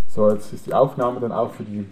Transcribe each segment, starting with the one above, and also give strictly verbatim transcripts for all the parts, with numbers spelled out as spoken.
So, jetzt ist die Aufnahme dann auch für die,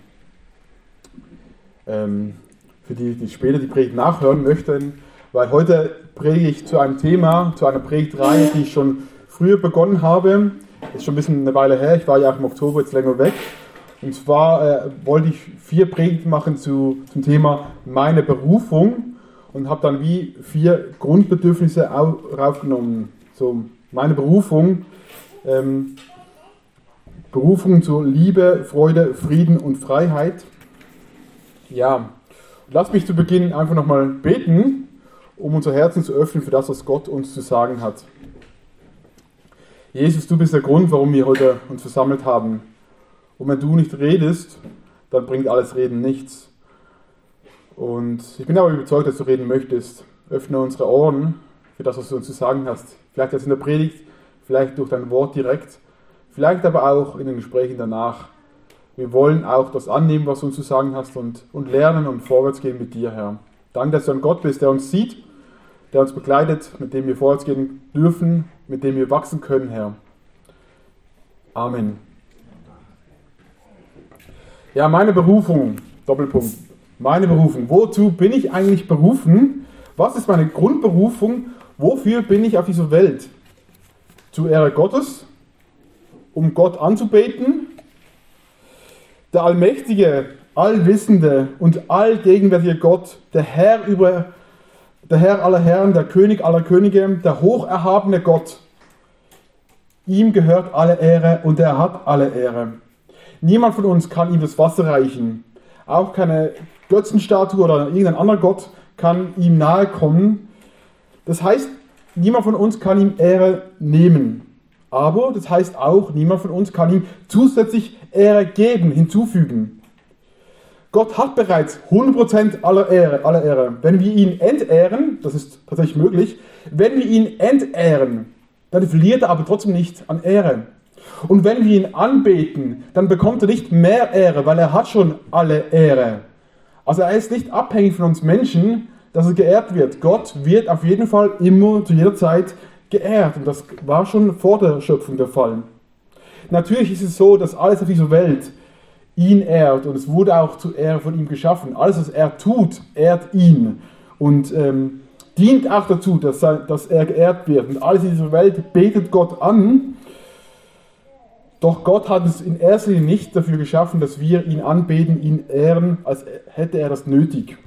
ähm, für die, die später die Predigt nachhören möchten, weil heute predige ich zu einem Thema, zu einer Predigtreihe, die ich schon früher begonnen habe. Das ist schon ein bisschen eine Weile her, ich war ja auch im Oktober jetzt länger weg. Und zwar äh, wollte ich vier Predigten machen zu, zum Thema meine Berufung und habe dann wie vier Grundbedürfnisse raufgenommen. So, meine Berufung, ähm, Berufung zur Liebe, Freude, Frieden und Freiheit. Ja, lass mich zu Beginn einfach nochmal beten, um unser Herzen zu öffnen für das, was Gott uns zu sagen hat. Jesus, du bist der Grund, warum wir heute uns versammelt haben. Und wenn du nicht redest, dann bringt alles Reden nichts. Und ich bin aber überzeugt, dass du reden möchtest. Öffne unsere Ohren für das, was du uns zu sagen hast. Vielleicht jetzt in der Predigt, vielleicht durch dein Wort direkt, vielleicht aber auch in den Gesprächen danach. Wir wollen auch das annehmen, was du uns zu sagen hast und, und lernen und vorwärts gehen mit dir, Herr. Danke, dass du ein Gott bist, der uns sieht, der uns begleitet, mit dem wir vorwärts gehen dürfen, mit dem wir wachsen können, Herr. Amen. Ja, meine Berufung, Doppelpunkt. Meine Berufung. Wozu bin ich eigentlich berufen? Was ist meine Grundberufung? Wofür bin ich auf dieser Welt? Zur Ehre Gottes? Um Gott anzubeten? Der allmächtige, allwissende und allgegenwärtige Gott, der Herr über, der Herr aller Herren, der König aller Könige, der hocherhabene Gott. Ihm gehört alle Ehre und er hat alle Ehre. Niemand von uns kann ihm das Wasser reichen. Auch keine Götzenstatue oder irgendein anderer Gott kann ihm nahe kommen. Das heißt, niemand von uns kann ihm Ehre nehmen. Aber das heißt auch, niemand von uns kann ihm zusätzlich Ehre geben, hinzufügen. Gott hat bereits hundert Prozent aller Ehre, aller Ehre. Wenn wir ihn entehren, das ist tatsächlich möglich, wenn wir ihn entehren, dann verliert er aber trotzdem nicht an Ehre. Und wenn wir ihn anbeten, dann bekommt er nicht mehr Ehre, weil er hat schon alle Ehre. Also er ist nicht abhängig von uns Menschen, dass er geehrt wird. Gott wird auf jeden Fall immer, zu jeder Zeit geehrt. Und das war schon vor der Schöpfung der Fall. Natürlich ist es so, dass alles auf dieser Welt ihn ehrt. Und es wurde auch zur Ehre von ihm geschaffen. Alles, was er tut, ehrt ihn. Und ähm, dient auch dazu, dass er, dass er geehrt wird. Und alles in dieser Welt betet Gott an. Doch Gott hat es in erster Linie nicht dafür geschaffen, dass wir ihn anbeten, ihn ehren, als hätte er das nötig.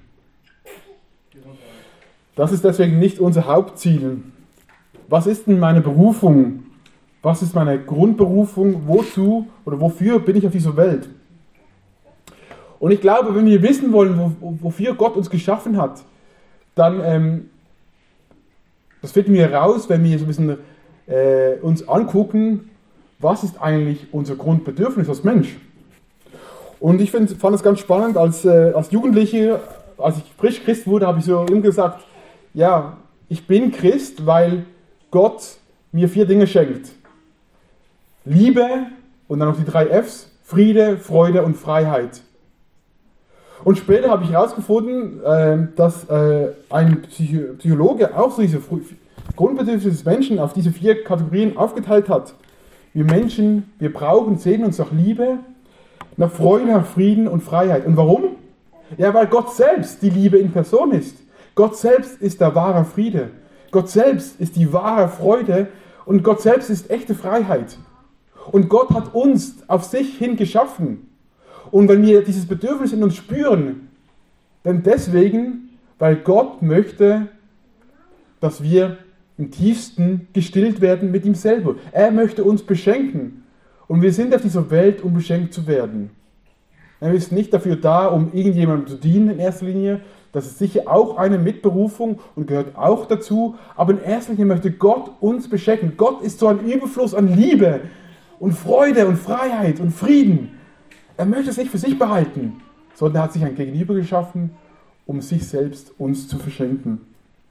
Das ist deswegen nicht unser Hauptziel. Was ist denn meine Berufung? Was ist meine Grundberufung? Wozu oder wofür bin ich auf dieser Welt? Und ich glaube, wenn wir wissen wollen, wo, wofür Gott uns geschaffen hat, dann, ähm, das finden wir heraus, wenn wir so ein bisschen äh, uns angucken, was ist eigentlich unser Grundbedürfnis als Mensch? Und ich find, fand es ganz spannend, als, äh, als Jugendliche, als ich frisch Christ wurde, habe ich so ihm gesagt, ja, ich bin Christ, weil Gott mir vier Dinge schenkt. Liebe und dann noch die drei F's, Friede, Freude und Freiheit. Und später habe ich herausgefunden, äh, dass äh, ein Psycho- Psychologe auch so diese Grundbedürfnisse des Menschen auf diese vier Kategorien aufgeteilt hat. Wir Menschen, wir brauchen, sehen uns nach Liebe, nach Freude, nach Frieden und Freiheit. Und warum? Ja, weil Gott selbst die Liebe in Person ist. Gott selbst ist der wahre Friede. Gott selbst ist die wahre Freude und Gott selbst ist echte Freiheit. Und Gott hat uns auf sich hin geschaffen. Und wenn wir dieses Bedürfnis in uns spüren, dann deswegen, weil Gott möchte, dass wir im tiefsten gestillt werden mit ihm selber. Er möchte uns beschenken. Und wir sind auf dieser Welt, um beschenkt zu werden. Er ist nicht dafür da, um irgendjemandem zu dienen in erster Linie. Das ist sicher auch eine Mitberufung und gehört auch dazu. Aber in erster Linie möchte Gott uns beschenken. Gott ist so ein Überfluss an Liebe und Freude und Freiheit und Frieden. Er möchte es nicht für sich behalten, sondern er hat sich ein Gegenüber geschaffen, um sich selbst uns zu verschenken.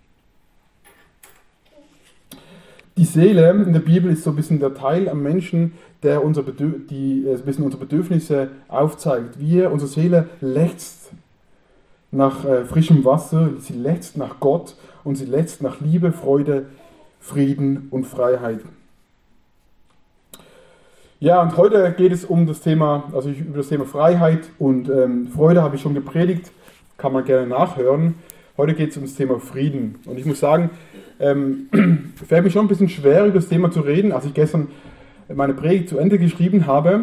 Die Seele in der Bibel ist so ein bisschen der Teil am Menschen, der unser Bedürf- die, äh, ein bisschen unsere Bedürfnisse aufzeigt. Wir, unsere Seele lechzt nach äh, frischem Wasser, sie lechzt nach Gott und sie lechzt nach Liebe, Freude, Frieden und Freiheit. Ja, und heute geht es um das Thema, also ich, über das Thema Freiheit und ähm, Freude habe ich schon gepredigt, kann man gerne nachhören. Heute geht es um das Thema Frieden. Und ich muss sagen, ähm, fällt mir schon ein bisschen schwer, über das Thema zu reden. Als ich gestern meine Predigt zu Ende geschrieben habe,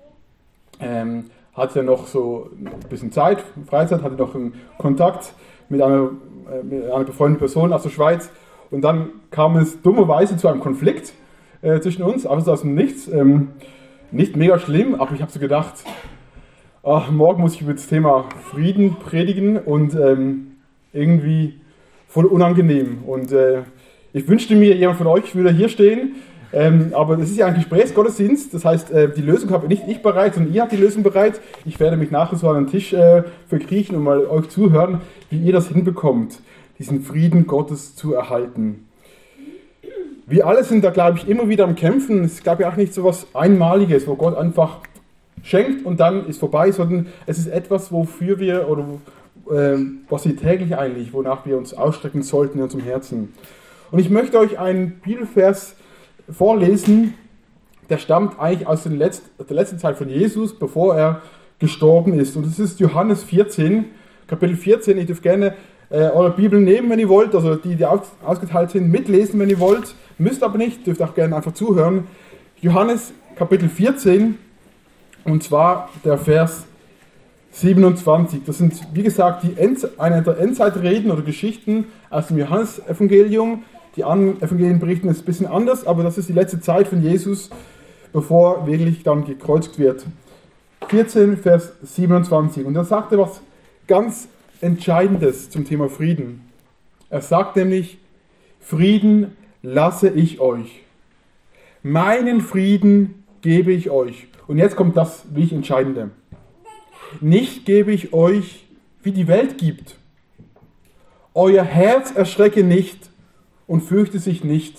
ähm, hatte ich noch so ein bisschen Zeit, Freizeit, hatte noch einen Kontakt mit einer, äh, mit einer befreundeten Person aus der Schweiz. Und dann kam es dummerweise zu einem Konflikt äh, zwischen uns, aber aus dem Nichts. Ähm, nicht mega schlimm, aber ich habe so gedacht, ach, morgen muss ich über das Thema Frieden predigen und ähm, irgendwie voll unangenehm. Und äh, ich wünschte mir, jemand von euch würde hier stehen, ähm, aber das ist ja ein Gesprächsgottesdienst, das heißt, äh, die Lösung habe nicht ich bereit, sondern ihr habt die Lösung bereit. Ich werde mich nachher so an den Tisch äh, verkriechen und mal euch zuhören, wie ihr das hinbekommt, diesen Frieden Gottes zu erhalten. Wir alle sind da, glaube ich, immer wieder am Kämpfen. Es ist, glaube ich, auch nicht so etwas Einmaliges, wo Gott einfach schenkt und dann ist vorbei, sondern es ist etwas, wofür wir, oder äh, was wir täglich eigentlich, wonach wir uns ausstrecken sollten in unserem Herzen. Und ich möchte euch einen Bibelvers vorlesen, der stammt eigentlich aus den Letzt, der letzten Zeit von Jesus, bevor er gestorben ist. Und das ist Johannes vierzehn, Kapitel vierzehn. Ihr dürft gerne äh, eure Bibel nehmen, wenn ihr wollt, also die, die aus, ausgeteilt sind, mitlesen, wenn ihr wollt. Müsst aber nicht, dürft auch gerne einfach zuhören. Johannes Kapitel vierzehn, und zwar der Vers siebenundzwanzig. Das sind, wie gesagt, die End, eine der Endzeitreden oder Geschichten aus dem Johannesevangelium. Die anderen Evangelien berichten es ein bisschen anders, aber das ist die letzte Zeit von Jesus, bevor er wirklich dann gekreuzigt wird. vierzehn, Vers siebenundzwanzig. Und dann sagt er was ganz Entscheidendes zum Thema Frieden. Er sagt nämlich, Frieden lasse ich euch. Meinen Frieden gebe ich euch. Und jetzt kommt das wirklich Entscheidende. Nicht gebe ich euch, wie die Welt gibt. Euer Herz erschrecke nicht und fürchte sich nicht.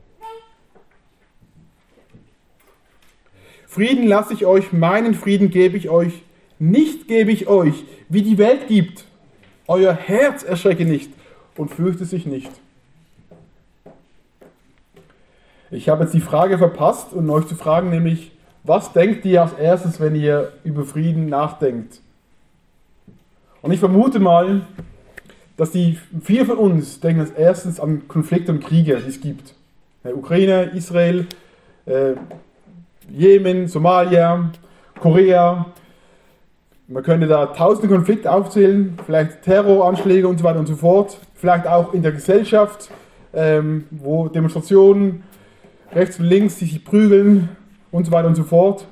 Frieden lasse ich euch, meinen Frieden gebe ich euch. Nicht gebe ich euch, wie die Welt gibt. Euer Herz erschrecke nicht und fürchte sich nicht. Ich habe jetzt die Frage verpasst, um euch zu fragen, nämlich, was denkt ihr als erstes, wenn ihr über Frieden nachdenkt? Und ich vermute mal, dass die viele von uns denken als erstes an Konflikte und Kriege, die es gibt. Ukraine, Israel, äh, Jemen, Somalia, Korea. Man könnte da tausende Konflikte aufzählen, vielleicht Terroranschläge und so weiter und so fort. Vielleicht auch in der Gesellschaft, ähm, wo Demonstrationen rechts und links, die sich prügeln und so weiter und so fort.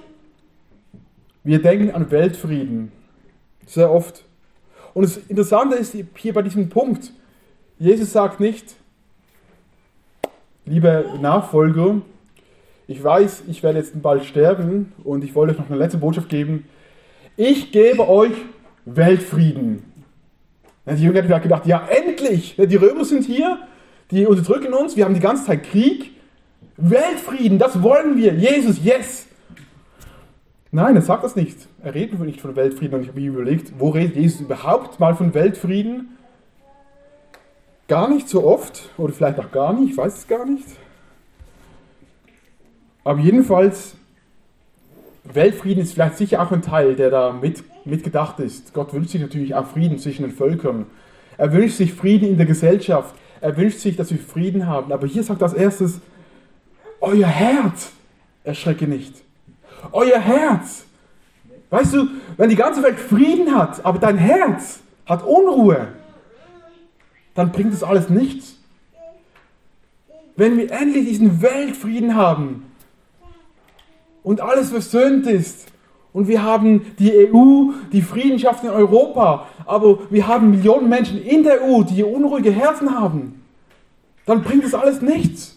Wir denken an Weltfrieden, sehr oft. Und das Interessante ist hier bei diesem Punkt, Jesus sagt nicht, lieber Nachfolger, ich weiß, ich werde jetzt bald sterben und ich wollte euch noch eine letzte Botschaft geben. Ich gebe euch Weltfrieden. Die Jünger haben gedacht, ja endlich, die Römer sind hier, die unterdrücken uns, wir haben die ganze Zeit Krieg. Weltfrieden, das wollen wir. Jesus, yes. Nein, er sagt das nicht. Er redet nicht von Weltfrieden. Und ich habe mir überlegt, wo redet Jesus überhaupt mal von Weltfrieden? Gar nicht so oft. Oder vielleicht auch gar nicht. Ich weiß es gar nicht. Aber jedenfalls, Weltfrieden ist vielleicht sicher auch ein Teil, der da mit, mitgedacht ist. Gott wünscht sich natürlich auch Frieden zwischen den Völkern. Er wünscht sich Frieden in der Gesellschaft. Er wünscht sich, dass wir Frieden haben. Aber hier sagt er als erstes, euer Herz erschrecke nicht. Euer Herz. Weißt du, wenn die ganze Welt Frieden hat, aber dein Herz hat Unruhe, dann bringt das alles nichts. Wenn wir endlich diesen Weltfrieden haben und alles versöhnt ist und wir haben die E U, die Frieden schafft in Europa, aber wir haben Millionen Menschen in der E U, die unruhige Herzen haben, dann bringt das alles nichts.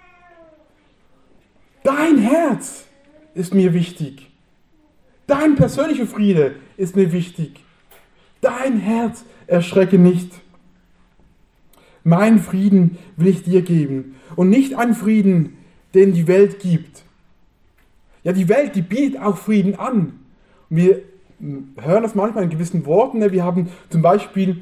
Dein Herz ist mir wichtig. Dein persönlicher Friede ist mir wichtig. Dein Herz erschrecke nicht. Mein Frieden will ich dir geben und nicht einen Frieden, den die Welt gibt. Ja, die Welt, die bietet auch Frieden an. Wir hören das manchmal in gewissen Worten. Wir haben zum Beispiel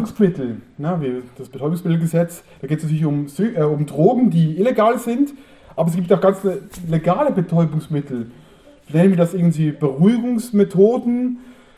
Betäubungsmittel, das Betäubungsmittelgesetz. Da geht es natürlich um, um Drogen, die illegal sind. Aber es gibt auch ganz legale Betäubungsmittel. Nennen wir das irgendwie Beruhigungsmethoden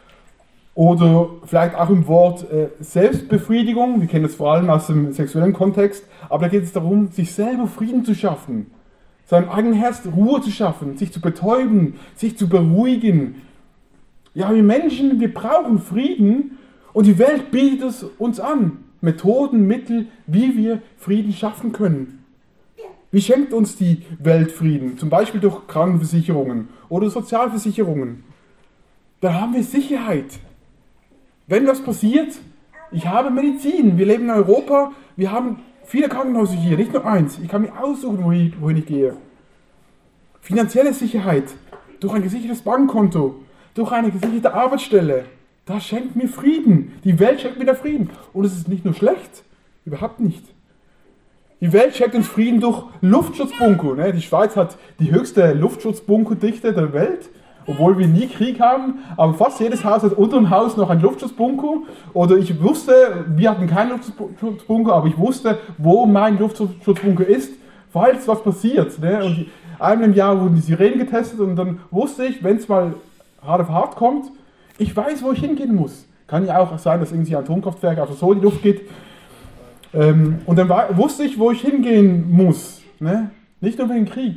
oder vielleicht auch im Wort äh, Selbstbefriedigung. Wir kennen das vor allem aus dem sexuellen Kontext. Aber da geht es darum, sich selber Frieden zu schaffen, seinem eigenen Herz Ruhe zu schaffen, sich zu betäuben, sich zu beruhigen. Ja, wir Menschen, wir brauchen Frieden und die Welt bietet es uns an. Methoden, Mittel, wie wir Frieden schaffen können. Wie schenkt uns die Welt Frieden? Zum Beispiel durch Krankenversicherungen oder Sozialversicherungen. Da haben wir Sicherheit. Wenn was passiert, ich habe Medizin. Wir leben in Europa, wir haben viele Krankenhäuser hier, nicht nur eins. Ich kann mir aussuchen, wohin ich gehe. Finanzielle Sicherheit, durch ein gesichertes Bankkonto, durch eine gesicherte Arbeitsstelle. Das schenkt mir Frieden. Die Welt schenkt mir da Frieden. Und es ist nicht nur schlecht, überhaupt nicht. Die Welt schenkt uns Frieden durch Luftschutzbunker. Ne? Die Schweiz hat die höchste Luftschutzbunkerdichte der Welt, obwohl wir nie Krieg haben. Aber fast jedes Haus hat unter dem Haus noch einen Luftschutzbunker. Oder ich wusste, wir hatten keinen Luftschutzbunker, aber ich wusste, wo mein Luftschutzbunker ist, falls was passiert. Ne? Und einmal im Jahr wurden die Sirenen getestet und dann wusste ich, wenn es mal hart auf hart kommt, ich weiß, wo ich hingehen muss. Kann ja auch sein, dass irgendwie ein Atomkraftwerk einfach so in die Luft geht. Ähm, und dann war, wusste ich, wo ich hingehen muss. Ne? Nicht nur wegen Krieg.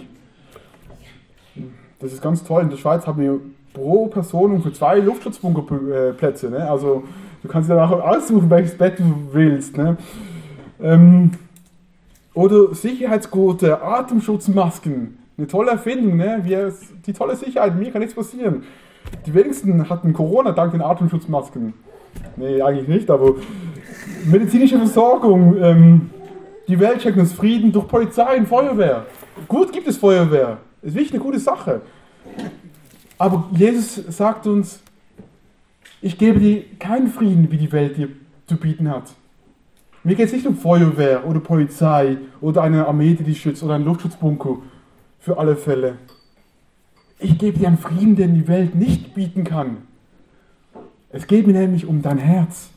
Das ist ganz toll. In der Schweiz haben wir pro Person für zwei Luftschutzbunkerplätze. Ne? Also du kannst dir dann auch aussuchen, welches Bett du willst. Ne? Ähm, oder Sicherheitsgurte, Atemschutzmasken. Eine tolle Erfindung. Ne? Wir, die tolle Sicherheit, mir kann nichts passieren. Die wenigsten hatten Corona dank den Atemschutzmasken. Nee, eigentlich nicht, aber medizinische Versorgung, ähm, die Welt schenkt uns Frieden durch Polizei und Feuerwehr. Gut gibt es Feuerwehr, ist wirklich eine gute Sache. Aber Jesus sagt uns, ich gebe dir keinen Frieden, wie die Welt dir zu bieten hat. Mir geht es nicht um Feuerwehr oder Polizei oder eine Armee, die dich schützt oder einen Luftschutzbunker für alle Fälle. Ich gebe dir einen Frieden, den die Welt nicht bieten kann. Es geht mir nämlich um dein Herz.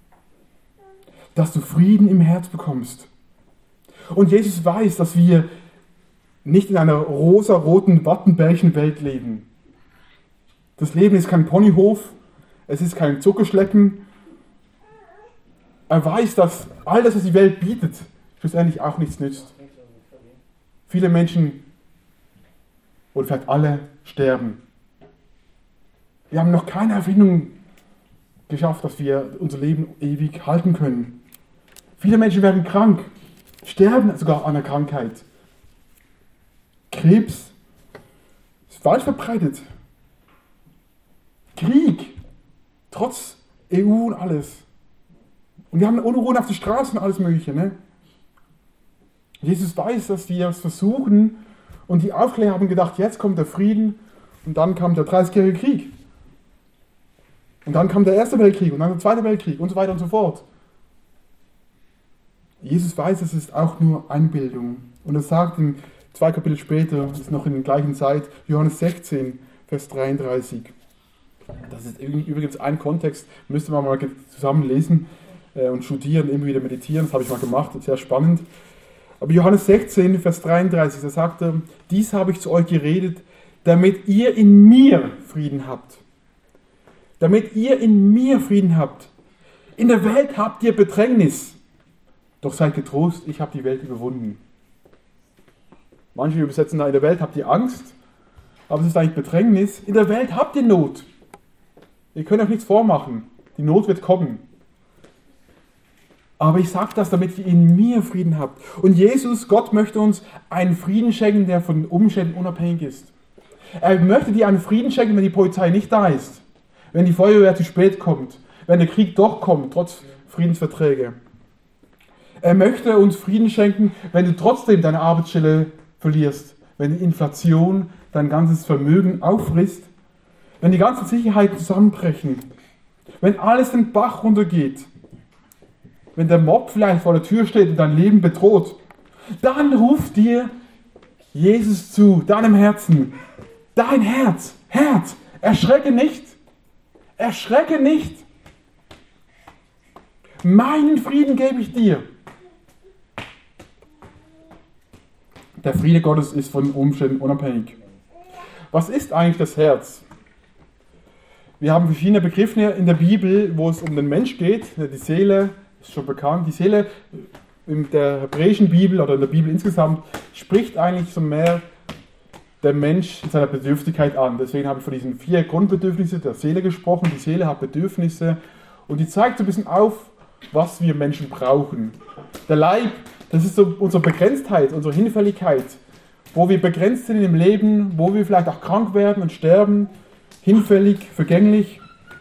Dass du Frieden im Herz bekommst. Und Jesus weiß, dass wir nicht in einer rosa-roten Wattenbärchen-Welt leben. Das Leben ist kein Ponyhof, es ist kein Zuckerschlecken. Er weiß, dass all das, was die Welt bietet, schlussendlich auch nichts nützt. Viele Menschen, oder vielleicht alle, sterben. Wir haben noch keine Erfindung geschafft, dass wir unser Leben ewig halten können. Viele Menschen werden krank, sterben sogar an einer Krankheit. Krebs ist weit verbreitet. Krieg, trotz E U und alles. Und wir haben Unruhen auf den Straßen und alles Mögliche. Ne? Jesus weiß, dass wir es versuchen und die Aufklärer haben gedacht, jetzt kommt der Frieden und dann kam der dreißigjährige Krieg. Und dann kam der Erste Weltkrieg und dann der Zweite Weltkrieg und so weiter und so fort. Jesus weiß, es ist auch nur Einbildung. Und er sagt in zwei Kapitel später, das ist noch in der gleichen Zeit, Johannes sechzehn, Vers dreiunddreißig. Das ist übrigens ein Kontext, müsste man mal zusammen lesen und studieren, immer wieder meditieren. Das habe ich mal gemacht, das ist sehr spannend. Aber Johannes sechzehn, Vers dreiunddreißig, da sagt er, dies habe ich zu euch geredet, damit ihr in mir Frieden habt. Damit ihr in mir Frieden habt. In der Welt habt ihr Bedrängnis. Doch seid getrost, ich habe die Welt überwunden. Manche übersetzen da, in der Welt habt ihr Angst, aber es ist eigentlich Bedrängnis. In der Welt habt ihr Not. Ihr könnt euch nichts vormachen. Die Not wird kommen. Aber ich sage das, damit ihr in mir Frieden habt. Und Jesus, Gott, möchte uns einen Frieden schenken, der von den Umständen unabhängig ist. Er möchte dir einen Frieden schenken, wenn die Polizei nicht da ist. Wenn die Feuerwehr zu spät kommt. Wenn der Krieg doch kommt, trotz Friedensverträge. Er möchte uns Frieden schenken, wenn du trotzdem deine Arbeitsstelle verlierst. Wenn die Inflation dein ganzes Vermögen auffrisst. Wenn die ganzen Sicherheiten zusammenbrechen. Wenn alles den Bach runtergeht. Wenn der Mob vielleicht vor der Tür steht und dein Leben bedroht. Dann ruft dir Jesus zu, deinem Herzen. Dein Herz, Herz, erschrecke nicht. Erschrecke nicht. Meinen Frieden gebe ich dir. Der Friede Gottes ist von Umständen unabhängig. Was ist eigentlich das Herz? Wir haben verschiedene Begriffe in der Bibel, wo es um den Mensch geht. Die Seele ist schon bekannt. Die Seele in der hebräischen Bibel oder in der Bibel insgesamt spricht eigentlich so mehr der Mensch in seiner Bedürftigkeit an. Deswegen habe ich von diesen vier Grundbedürfnissen der Seele gesprochen. Die Seele hat Bedürfnisse und die zeigt so ein bisschen auf, was wir Menschen brauchen. Der Leib, das ist so unsere Begrenztheit, unsere Hinfälligkeit, wo wir begrenzt sind im Leben, wo wir vielleicht auch krank werden und sterben, hinfällig, vergänglich.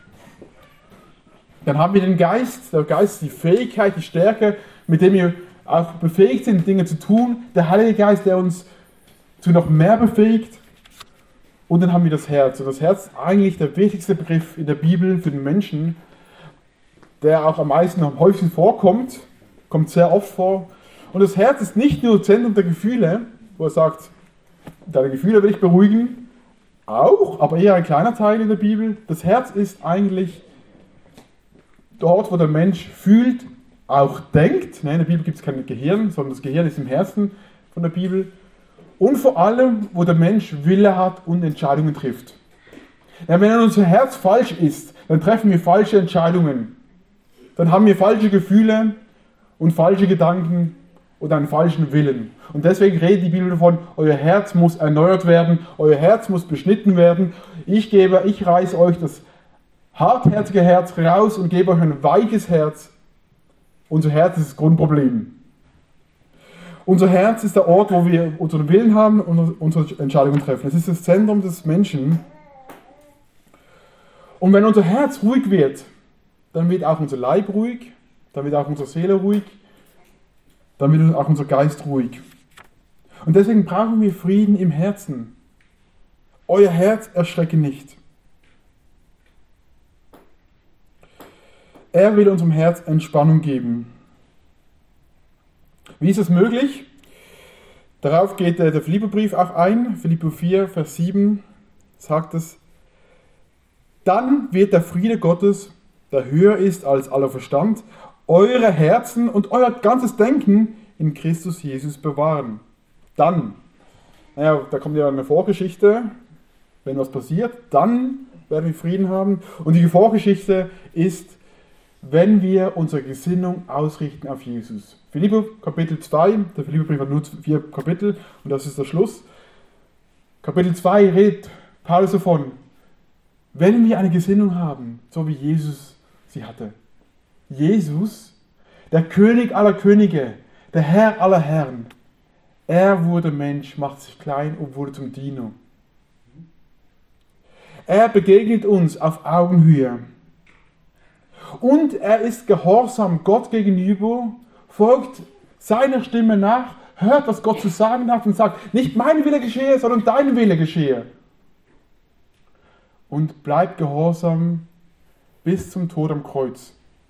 Dann haben wir den Geist, der Geist ist die Fähigkeit, die Stärke, mit dem wir auch befähigt sind, Dinge zu tun. Der Heilige Geist, der uns zu noch mehr befähigt. Und dann haben wir das Herz. Und das Herz ist eigentlich der wichtigste Begriff in der Bibel für den Menschen, der auch am meisten, am häufigsten vorkommt, kommt sehr oft vor. Und das Herz ist nicht nur Zentrum der Gefühle, wo er sagt, deine Gefühle will ich beruhigen, auch, aber eher ein kleiner Teil in der Bibel. Das Herz ist eigentlich dort, wo der Mensch fühlt, auch denkt. In der Bibel gibt es kein Gehirn, sondern das Gehirn ist im Herzen von der Bibel. Und vor allem, wo der Mensch Wille hat und Entscheidungen trifft. Ja, wenn unser Herz falsch ist, dann treffen wir falsche Entscheidungen. Dann haben wir falsche Gefühle und falsche Gedanken und einen falschen Willen. Und deswegen redet die Bibel davon, euer Herz muss erneuert werden, euer Herz muss beschnitten werden. Ich gebe, ich reiße euch das hartherzige Herz raus und gebe euch ein weiches Herz. Unser Herz ist das Grundproblem. Unser Herz ist der Ort, wo wir unseren Willen haben und unsere Entscheidungen treffen. Es ist das Zentrum des Menschen. Und wenn unser Herz ruhig wird, dann wird auch unser Leib ruhig, dann wird auch unsere Seele ruhig, dann wird auch unser Geist ruhig. Und deswegen brauchen wir Frieden im Herzen. Euer Herz erschrecke nicht. Er will unserem Herz Entspannung geben. Wie ist das möglich? Darauf geht der Philipperbrief auch ein. Philipper vier, Vers sieben sagt es. Dann wird der Friede Gottes, der höher ist als aller Verstand, eure Herzen und euer ganzes Denken in Christus Jesus bewahren. Dann, naja, da kommt ja eine Vorgeschichte, wenn was passiert, dann werden wir Frieden haben. Und die Vorgeschichte ist, wenn wir unsere Gesinnung ausrichten auf Jesus. Philipper Kapitel zwei, der Philipperbrief hat nur vier Kapitel und das ist der Schluss. Kapitel zwei redet Paulus davon, wenn wir eine Gesinnung haben, so wie Jesus sie hatte. Jesus, der König aller Könige, der Herr aller Herren, er wurde Mensch, macht sich klein und wurde zum Diener. Er begegnet uns auf Augenhöhe. Und er ist gehorsam Gott gegenüber, folgt seiner Stimme nach, hört, was Gott zu sagen hat und sagt, nicht mein Wille geschehe, sondern dein Wille geschehe. Und bleibt gehorsam bis zum Tod am Kreuz.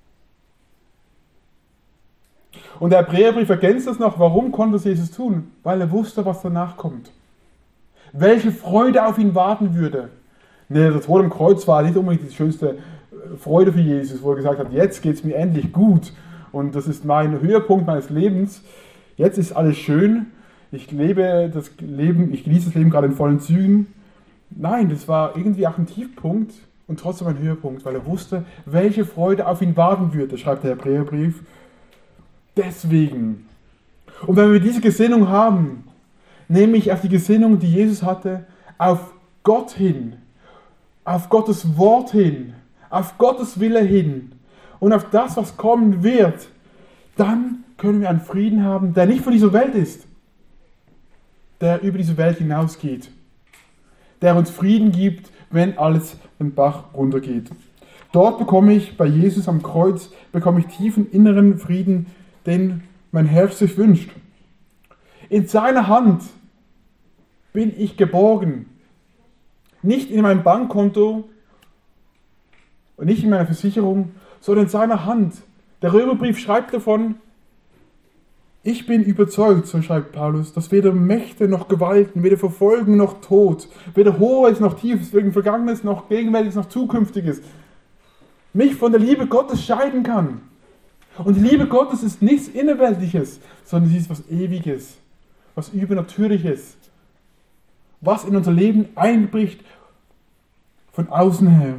Und der Hebräerbrief ergänzt das noch, warum konnte das Jesus tun? Weil er wusste, was danach kommt. Welche Freude auf ihn warten würde. Nee, der Tod am Kreuz war nicht unbedingt die schönste Freude für Jesus, wo er gesagt hat, jetzt geht es mir endlich gut und das ist mein Höhepunkt meines Lebens. Jetzt ist alles schön, ich lebe das Leben, ich genieße das Leben gerade in vollen Zügen. Nein, das war irgendwie auch ein Tiefpunkt und trotzdem ein Höhepunkt, weil er wusste, welche Freude auf ihn warten würde, schreibt der Hebräerbrief. Deswegen. Und wenn wir diese Gesinnung haben, nämlich auf die Gesinnung, die Jesus hatte, auf Gott hin, auf Gottes Wort hin, auf Gottes Wille hin und auf das, was kommen wird, dann können wir einen Frieden haben, der nicht von dieser Welt ist, der über diese Welt hinausgeht, der uns Frieden gibt, wenn alles den Bach runtergeht. Dort bekomme ich, bei Jesus am Kreuz, bekomme ich tiefen inneren Frieden, den mein Herz sich wünscht. In seiner Hand bin ich geborgen. Nicht in meinem Bankkonto und nicht in meiner Versicherung, sondern in seiner Hand. Der Römerbrief schreibt davon, ich bin überzeugt, so schreibt Paulus, dass weder Mächte noch Gewalten, weder Verfolgung noch Tod, weder Hohes noch Tiefes, weder Vergangenes noch Gegenwärtiges noch Zukünftiges mich von der Liebe Gottes scheiden kann. Und die Liebe Gottes ist nichts Innerweltliches, sondern sie ist was Ewiges, was Übernatürliches, was in unser Leben einbricht von außen her.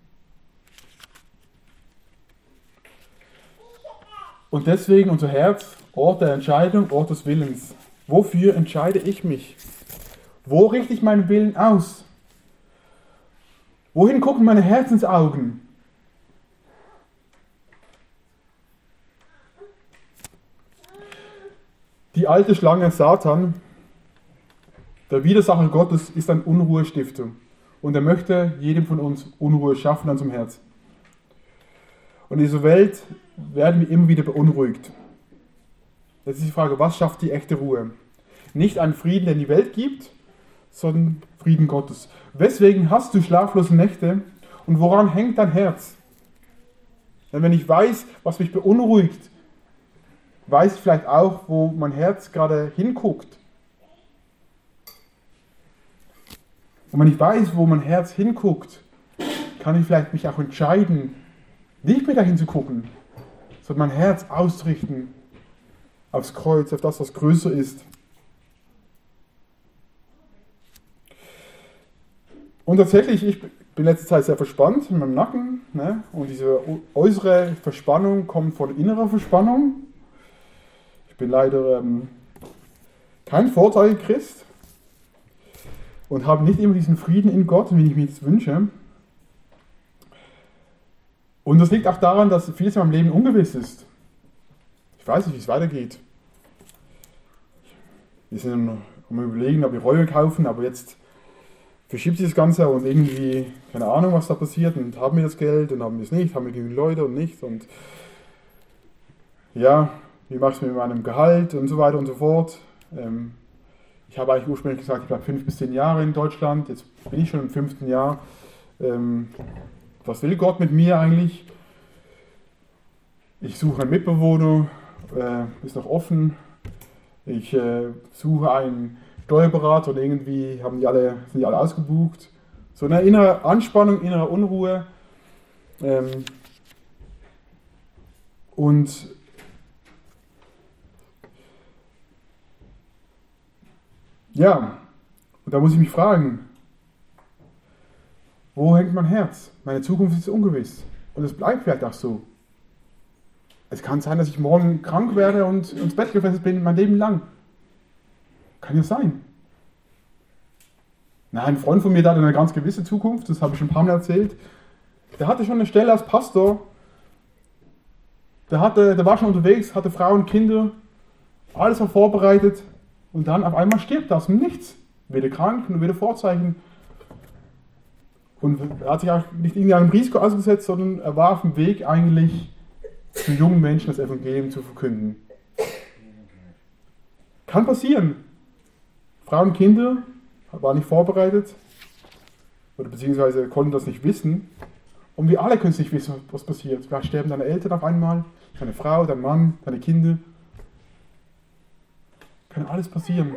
Und deswegen unser Herz, Ort der Entscheidung, Ort des Willens. Wofür entscheide ich mich? Wo richte ich meinen Willen aus? Wohin gucken meine Herzensaugen? Die alte Schlange Satan, der Widersacher Gottes, ist ein Unruhestifter. Und er möchte jedem von uns Unruhe schaffen an unserem Herz. Und in dieser Welt werden wir immer wieder beunruhigt. Jetzt ist die Frage, was schafft die echte Ruhe? Nicht einen Frieden, den die Welt gibt, sondern Frieden Gottes. Weswegen hast du schlaflose Nächte und woran hängt dein Herz? Denn wenn ich weiß, was mich beunruhigt, weiß ich vielleicht auch, wo mein Herz gerade hinguckt. Und wenn ich weiß, wo mein Herz hinguckt, kann ich vielleicht mich auch entscheiden, nicht mehr dahin zu gucken, sondern mein Herz ausrichten aufs Kreuz, auf das, was größer ist. Und tatsächlich, ich bin letzte Zeit sehr verspannt in meinem Nacken, ne? Und diese äußere Verspannung kommt von innerer Verspannung. Ich bin leider ähm, kein Vorzeichen-Christ und habe nicht immer diesen Frieden in Gott, wie ich mir das wünsche. Und das liegt auch daran, dass vieles in meinem Leben ungewiss ist. Ich weiß nicht, wie es weitergeht. Wir sind am Überlegen, ob wir Räume kaufen, aber jetzt verschiebt sich das Ganze und irgendwie, keine Ahnung, was da passiert, und haben wir das Geld und haben wir es nicht, haben wir genügend Leute und nicht, und ja, wie machst du mit meinem Gehalt und so weiter und so fort. Ähm, ich habe eigentlich ursprünglich gesagt, ich bleibe fünf bis zehn Jahre in Deutschland, jetzt bin ich schon im fünften Jahr. Ähm, was will Gott mit mir eigentlich? Ich suche einen Mitbewohner, äh, ist noch offen. Ich äh, suche einen Steuerberater und irgendwie haben die alle, sind die alle ausgebucht. So eine innere Anspannung, innere Unruhe. Ähm, und ja, und da muss ich mich fragen, wo hängt mein Herz? Meine Zukunft ist ungewiss. Und es bleibt vielleicht auch so. Es kann sein, dass ich morgen krank werde und ins Bett gefesselt bin, mein Leben lang. Kann ja sein. Na, ein Freund von mir, der hat eine ganz gewisse Zukunft, das habe ich schon ein paar Mal erzählt. Der hatte schon eine Stelle als Pastor. Der, hatte, der war schon unterwegs, hatte Frauen, Kinder, alles war vorbereitet. Und dann auf einmal stirbt er aus dem Nichts. Weder krank, nur weder Vorzeichen. Und er hat sich auch nicht irgendwie einem Risiko ausgesetzt, sondern er war auf dem Weg eigentlich, für jungen Menschen das Evangelium zu verkünden. Kann passieren. Frauen, Kinder waren nicht vorbereitet oder beziehungsweise konnten das nicht wissen. Und wir alle können es nicht wissen, was passiert. Vielleicht sterben deine Eltern auf einmal, deine Frau, dein Mann, deine Kinder. Kann alles passieren.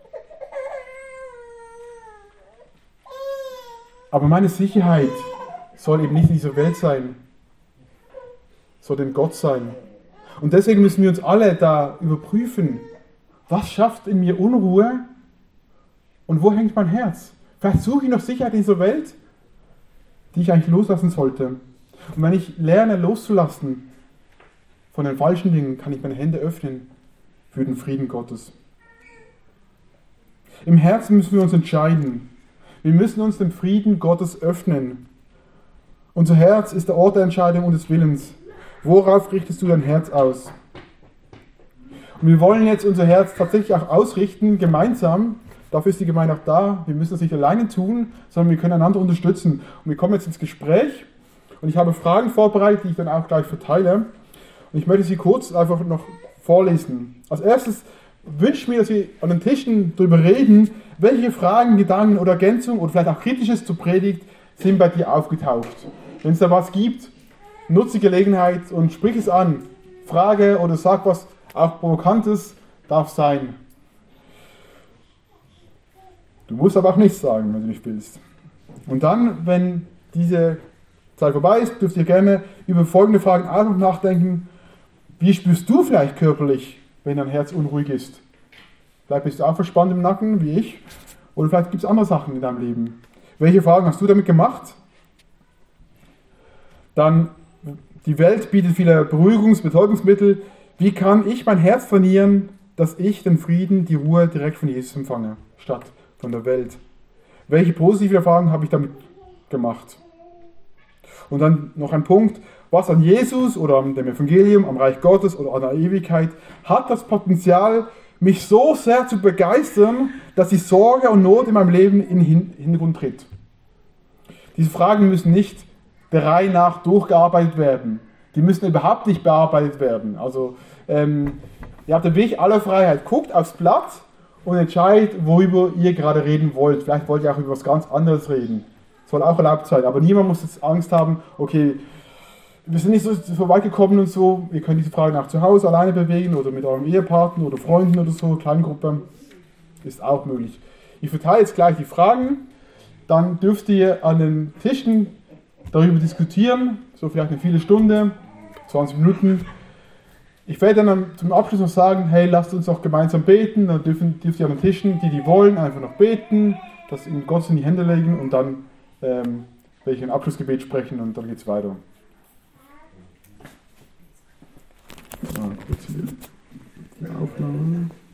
Aber meine Sicherheit soll eben nicht in dieser Welt sein, soll in Gott sein. Und deswegen müssen wir uns alle da überprüfen, was schafft in mir Unruhe und wo hängt mein Herz? Vielleicht suche ich noch Sicherheit in dieser Welt, die ich eigentlich loslassen sollte. Und wenn ich lerne loszulassen von den falschen Dingen, kann ich meine Hände öffnen für den Frieden Gottes. Im Herzen müssen wir uns entscheiden. Wir müssen uns dem Frieden Gottes öffnen. Unser Herz ist der Ort der Entscheidung und des Willens. Worauf richtest du dein Herz aus? Und wir wollen jetzt unser Herz tatsächlich auch ausrichten, gemeinsam. Dafür ist die Gemeinde auch da. Wir müssen das nicht alleine tun, sondern wir können einander unterstützen. Und wir kommen jetzt ins Gespräch. Und ich habe Fragen vorbereitet, die ich dann auch gleich verteile. Und ich möchte sie kurz einfach noch vorlesen. Als erstes wünsche ich mir, dass wir an den Tischen darüber reden, welche Fragen, Gedanken oder Ergänzungen oder vielleicht auch Kritisches zur Predigt sind bei dir aufgetaucht. Wenn es da was gibt, nutze die Gelegenheit und sprich es an. Frage oder sag was auch Provokantes, darf sein. Du musst aber auch nichts sagen, wenn du nicht willst. Und dann, wenn diese Zeit vorbei ist, dürft ihr gerne über folgende Fragen auch noch nachdenken. Wie spürst du vielleicht körperlich, wenn dein Herz unruhig ist? Vielleicht bist du auch verspannt im Nacken, wie ich. Oder vielleicht gibt es andere Sachen in deinem Leben. Welche Erfahrungen hast du damit gemacht? Dann, die Welt bietet viele Beruhigungs-, Betäubungsmittel. Wie kann ich mein Herz trainieren, dass ich den Frieden, die Ruhe direkt von Jesus empfange, statt von der Welt? Welche positive Erfahrungen habe ich damit gemacht? Und dann noch ein Punkt, was an Jesus oder an dem Evangelium, am Reich Gottes oder an der Ewigkeit hat das Potenzial, mich so sehr zu begeistern, dass die Sorge und Not in meinem Leben in den Hintergrund tritt. Diese Fragen müssen nicht der Reihe nach durchgearbeitet werden. Die müssen überhaupt nicht bearbeitet werden. Also ähm, ihr habt wirklich alle Freiheit. Guckt aufs Blatt und entscheidet, worüber ihr gerade reden wollt. Vielleicht wollt ihr auch über was ganz anderes reden. Soll auch erlaubt sein. Aber niemand muss jetzt Angst haben, okay, wir sind nicht so, so weit gekommen und so. Ihr könnt diese Fragen auch zu Hause alleine bewegen oder mit eurem Ehepartner oder Freunden oder so, Kleingruppe. Ist auch möglich. Ich verteile jetzt gleich die Fragen. Dann dürft ihr an den Tischen darüber diskutieren. So vielleicht eine Viertelstunde, zwanzig Minuten. Ich werde dann zum Abschluss noch sagen, hey, lasst uns doch gemeinsam beten. Dann dürfen, dürft ihr an den Tischen, die die wollen, einfach noch beten, das in Gott in die Hände legen und dann ähm, werde ich ein Abschlussgebet sprechen und dann geht es weiter. Ah, kurz hier. Aufnahme.